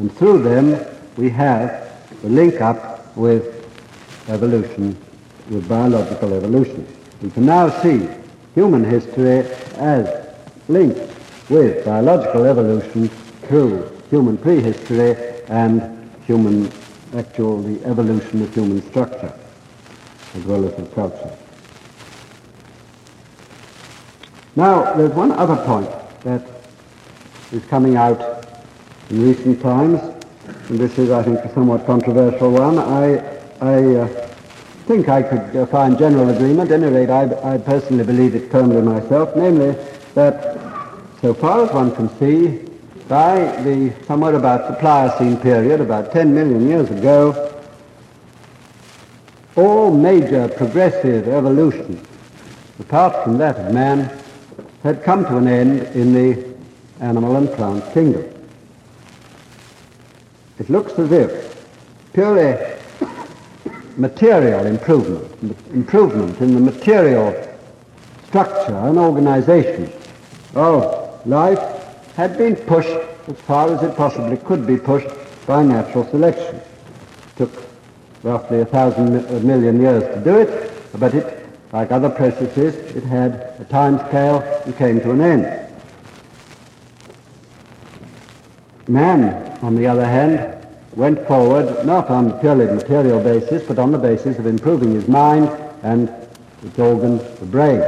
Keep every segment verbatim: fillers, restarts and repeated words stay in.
And through them we have the link up with evolution, with biological evolution. We can now see human history as linked with biological evolution through human prehistory and human actual, the evolution of human structure as well as of culture. Now, there's one other point that is coming out in recent times, and this is, I think, a somewhat controversial one. I, I uh, think I could uh, find general agreement. At any rate, I, I personally believe it firmly myself, namely that so far as one can see, by the somewhere about the Pliocene period, about ten million years ago, all major progressive evolution, apart from that of man, had come to an end in the animal and plant kingdom. It looks as if purely material improvement, improvement in the material structure and organization of life had been pushed as far as it possibly could be pushed by natural selection. It took roughly a thousand million years to do it, but it, like other processes, it had a time scale and came to an end. Man, on the other hand, went forward not on a purely material basis, but on the basis of improving his mind and its organ, the brain.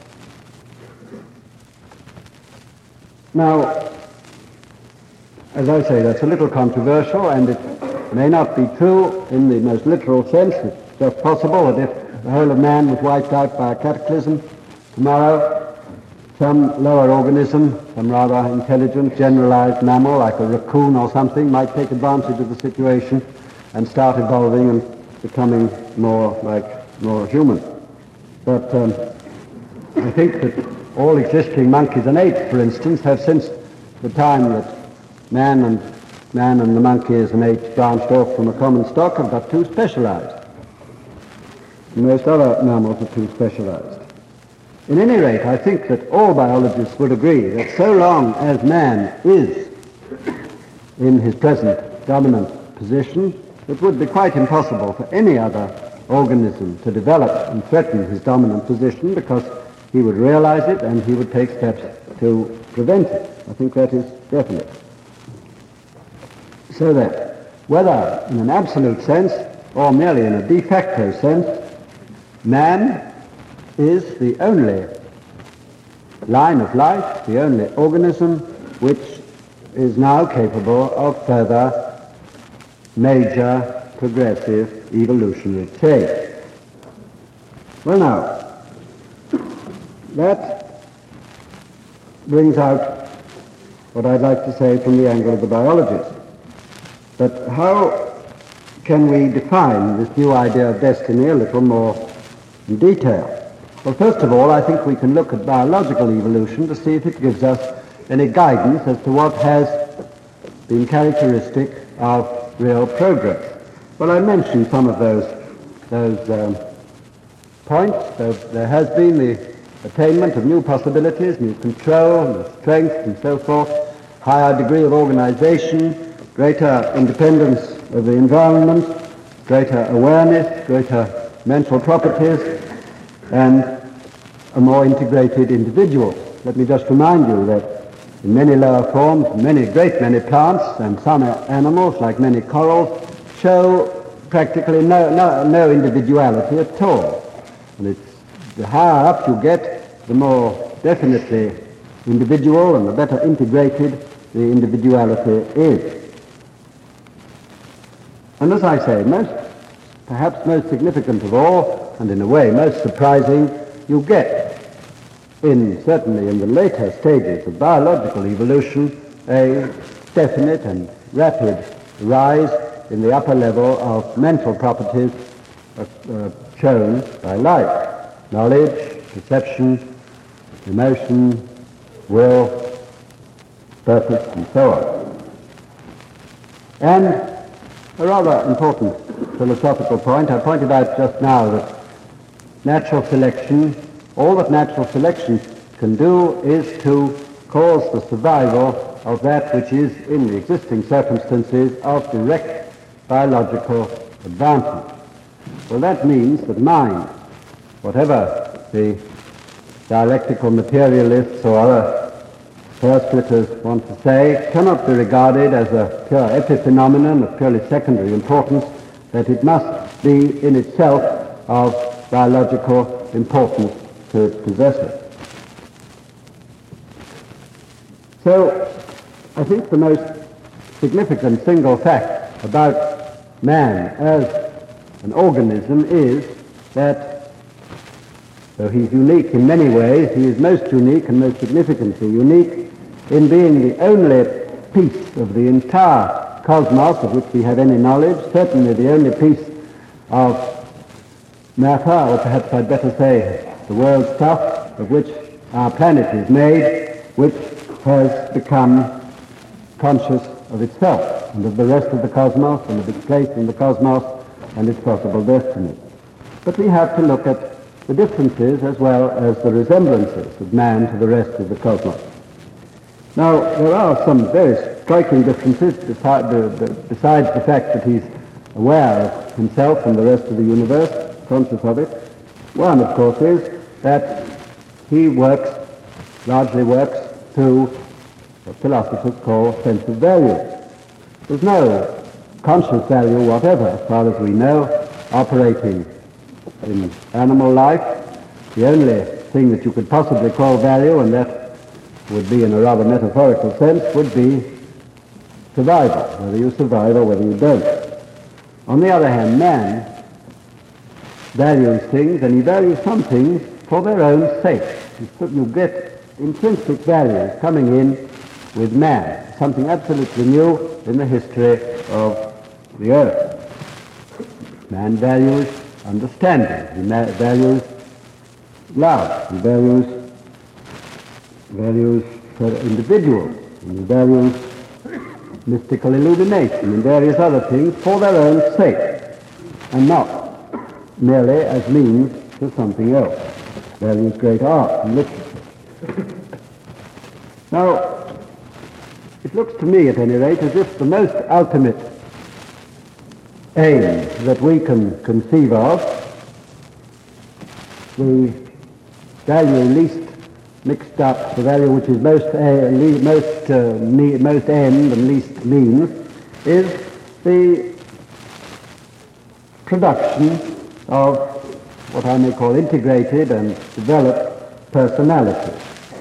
Now, as I say, that's a little controversial, and it may not be true in the most literal sense. It's just possible that if the whole of man was wiped out by a cataclysm tomorrow, some lower organism, some rather intelligent, generalized mammal like a raccoon or something might take advantage of the situation and start evolving and becoming more like more human. But um, I think that all existing monkeys and apes, for instance, have since the time that man and man and the monkeys and apes branched off from a common stock have got too specialized. Most other mammals are too specialized. In any rate, I think that all biologists would agree that so long as man is in his present dominant position, it would be quite impossible for any other organism to develop and threaten his dominant position, because he would realize it and he would take steps to prevent it. I think that is definite. So that whether in an absolute sense or merely in a de facto sense, man is the only line of life, the only organism which is now capable of further major progressive evolutionary change. Well now, that brings out what I'd like to say from the angle of the biologist. But how can we define this new idea of destiny a little more in detail? Well, first of all, I think we can look at biological evolution to see if it gives us any guidance as to what has been characteristic of real progress. Well, I mentioned some of those, those um, points. There, there has been the attainment of new possibilities, new control, new strength, and so forth, higher degree of organization, greater independence of the environment, greater awareness, greater mental properties, and a more integrated individual. Let me just remind you that in many lower forms, many, great many plants and some animals, like many corals, show practically no, no, no individuality at all. And it's, the higher up you get, the more definitely individual and the better integrated the individuality is. And as I say, most, perhaps most significant of all, and in a way most surprising, you get in, certainly in the later stages of biological evolution, a definite and rapid rise in the upper level of mental properties uh, uh, shown by life: knowledge, perception, emotion, will, purpose, and so on. And a rather important philosophical point, I pointed out just now that natural selection, all that natural selection can do is to cause the survival of that which is, in the existing circumstances, of direct biological advantage. Well, that means that mind, whatever the dialectical materialists or other hair-splitters want to say, cannot be regarded as a pure epiphenomenon of purely secondary importance, that it must be in itself of biological importance to its possessor. So, I think the most significant single fact about man as an organism is that, though he's unique in many ways, he is most unique and most significantly unique in being the only piece of the entire cosmos of which we have any knowledge, certainly the only piece of matter, or perhaps I'd better say the world stuff, of which our planet is made, which has become conscious of itself and of the rest of the cosmos and of its place in the cosmos and its possible destiny. But we have to look at the differences as well as the resemblances of man to the rest of the cosmos. Now, there are some very striking differences besides the fact that he's aware of himself and the rest of the universe, conscious of it. One, of course, is that he works, largely works, through what philosophers call sense of value. There's no conscious value whatever, as far as we know, operating in animal life. The only thing that you could possibly call value, and that would be in a rather metaphorical sense, would be survival, whether you survive or whether you don't. On the other hand, man values things, and he values some things for their own sake. You get intrinsic values coming in with man, something absolutely new in the history of the earth. Man values understanding, he values love, he values, values for individuals, and he values mystical illumination and various other things for their own sake, and not merely as means to something else. Values great art and literature. Now, it looks to me, at any rate, as if the most ultimate aim that we can conceive of, the value least mixed up, the value which is most uh, le- most uh, me- most end and least means, is the production of what I may call integrated and developed personality.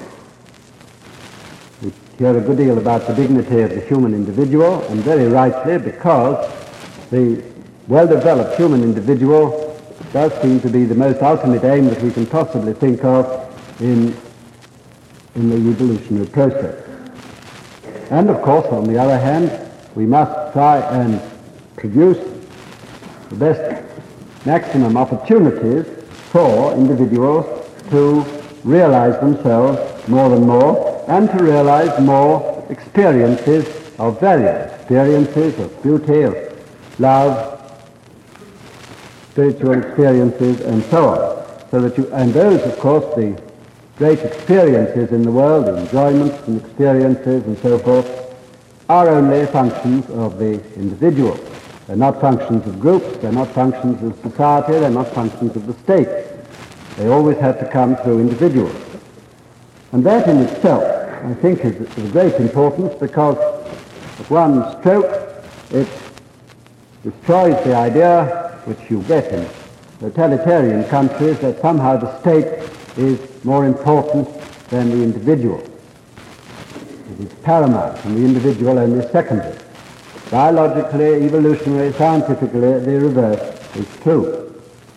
We hear a good deal about the dignity of the human individual, and very rightly, because the well-developed human individual does seem to be the most ultimate aim that we can possibly think of in, in the evolutionary process. And of course, on the other hand, we must try and produce the best maximum opportunities for individuals to realize themselves more and more, and to realize more experiences of value, experiences of beauty, of love, spiritual experiences, and so on. So that you, and those, of course, the great experiences in the world, the enjoyments and experiences and so forth, are only functions of the individual. They're not functions of groups, they're not functions of society, they're not functions of the state. They always have to come through individuals. And that in itself, I think, is of great importance, because at one stroke it destroys the idea which you get in totalitarian countries that somehow the state is more important than the individual. It is paramount and the individual only secondary. Biologically, evolutionary, scientifically, the reverse is true.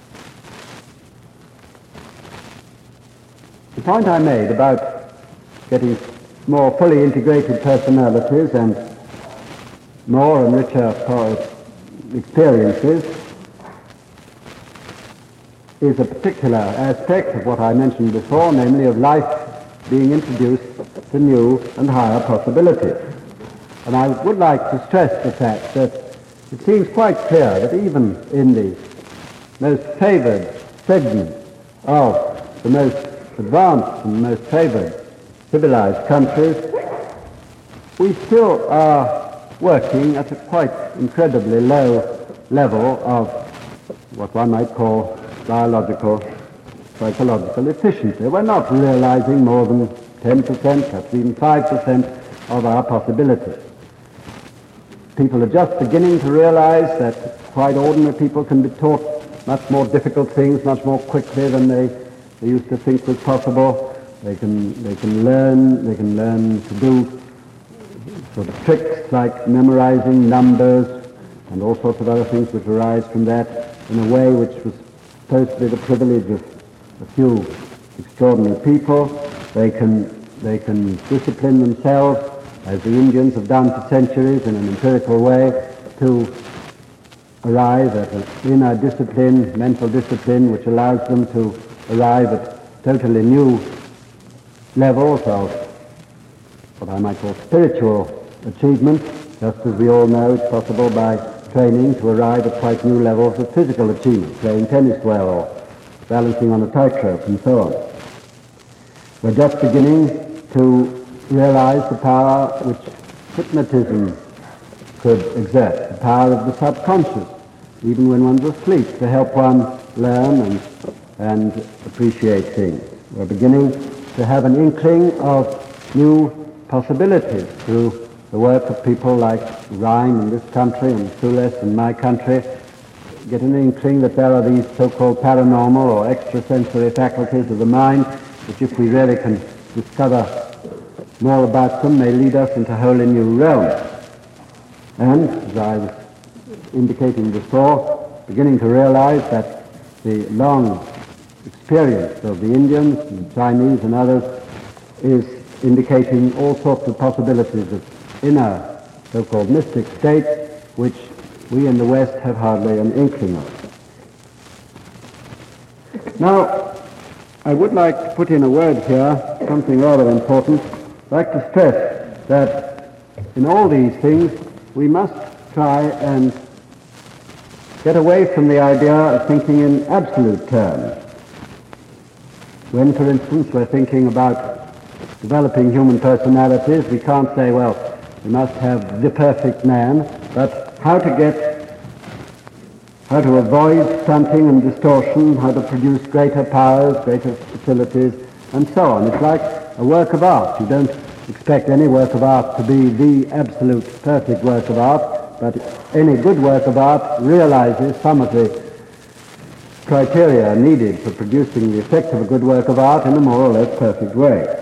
The point I made about getting more fully integrated personalities and more and richer experiences is a particular aspect of what I mentioned before, namely of life being introduced to new and higher possibilities. And I would like to stress the fact that it seems quite clear that even in the most favored segment of the most advanced and most favored civilized countries, we still are working at a quite incredibly low level of what one might call biological, psychological efficiency. We're not realizing more than ten percent, perhaps even five percent of our possibilities. People are just beginning to realize that quite ordinary people can be taught much more difficult things much more quickly than they, they used to think was possible. They can, they can learn, they can learn to do sort of tricks like memorizing numbers and all sorts of other things which arise from that in a way which was supposed to be the privilege of a few extraordinary people. They can, they can discipline themselves, as the Indians have done for centuries, in an empirical way, to arrive at an inner discipline, mental discipline, which allows them to arrive at totally new levels of what I might call spiritual achievement, just as we all know it's possible by training to arrive at quite new levels of physical achievement, playing tennis well or balancing on a tightrope and so on. We're just beginning to realize the power which hypnotism could exert, the power of the subconscious, even when one's asleep, to help one learn and, and appreciate things. We're beginning to have an inkling of new possibilities through the work of people like Rhine in this country and Sules in my country, get an inkling that there are these so-called paranormal or extrasensory faculties of the mind, which if we really can discover more about them may lead us into wholly new realms. And, as I was indicating before, beginning to realize that the long experience of the Indians and Chinese and others is indicating all sorts of possibilities of inner so-called mystic states which we in the West have hardly an inkling of. Now, I would like to put in a word here, something rather important. I'd like to stress that in all these things we must try and get away from the idea of thinking in absolute terms. When, for instance, we're thinking about developing human personalities, we can't say, well, we must have the perfect man, but how to get, how to avoid stunting and distortion, how to produce greater powers, greater facilities, and so on. It's like a work of art. You don't expect any work of art to be the absolute perfect work of art, but any good work of art realizes some of the criteria needed for producing the effect of a good work of art in a more or less perfect way.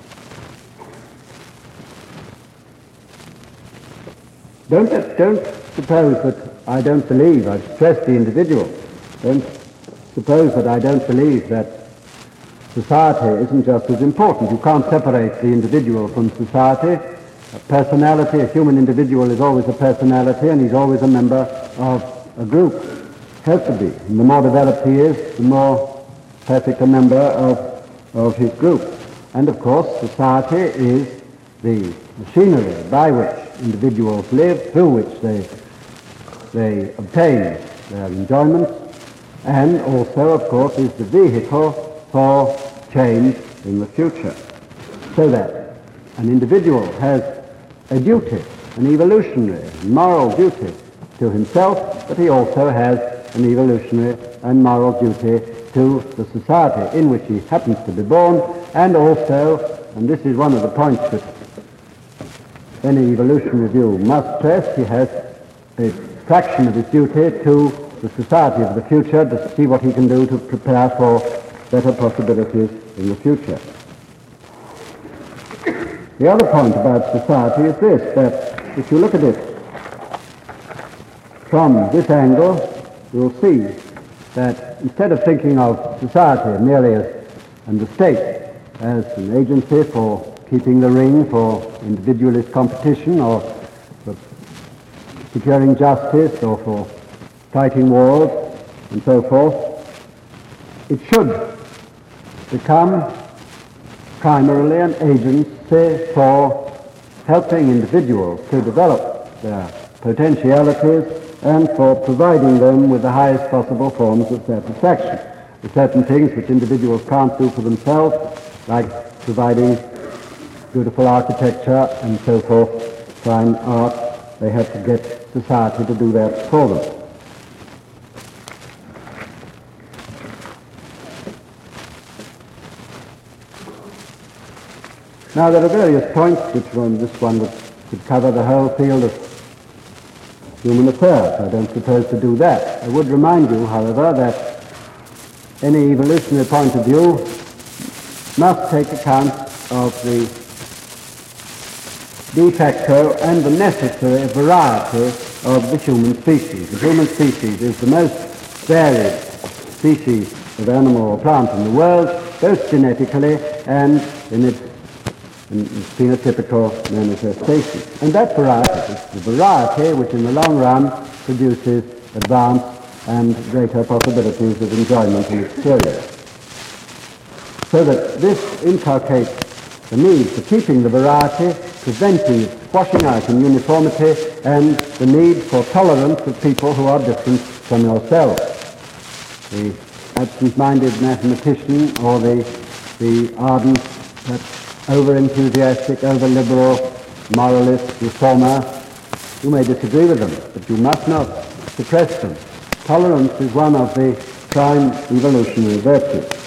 Don't, don't suppose that I don't believe, I've stressed the individual, don't suppose that I don't believe that society isn't just as important. You can't separate the individual from society. A personality, a human individual is always a personality, and he's always a member of a group. Has to be. And the more developed he is, the more perfect a member of, of his group. And of course, society is the machinery by which individuals live, through which they, they obtain their enjoyments, and also, of course, is the vehicle for change in the future. So that an individual has a duty, an evolutionary, moral duty to himself, but he also has an evolutionary and moral duty to the society in which he happens to be born, and also, and this is one of the points that any evolutionary view must stress, he has a fraction of his duty to the society of the future to see what he can do to prepare for better possibilities in the future. The other point about society is this, that if you look at it from this angle, you'll see that instead of thinking of society merely as, and the state as an agency for keeping the ring for individualist competition or for securing justice or for fighting wars and so forth, it should become primarily an agency for helping individuals to develop their potentialities and for providing them with the highest possible forms of satisfaction. There are certain things which individuals can't do for themselves, like providing beautiful architecture and so forth, fine art. They had to get society to do that for them. Now there are various points which one, this one would, could cover the whole field of human affairs. I don't propose to do that. I would remind you, however, that any evolutionary point of view must take account of the de facto and the necessary variety of the human species. The human species is the most varied species of animal or plant in the world, both genetically and in its, in its phenotypical manifestation. And that variety is the variety which in the long run produces advanced and greater possibilities of enjoyment and experience. So that this inculcates the need for keeping the variety, preventing its washing out in uniformity, and the need for tolerance of people who are different from yourself. The absent-minded mathematician or the, the ardent, over-enthusiastic, over-liberal, moralist, reformer, you may disagree with them, but you must not suppress them. Tolerance is one of the prime evolutionary virtues.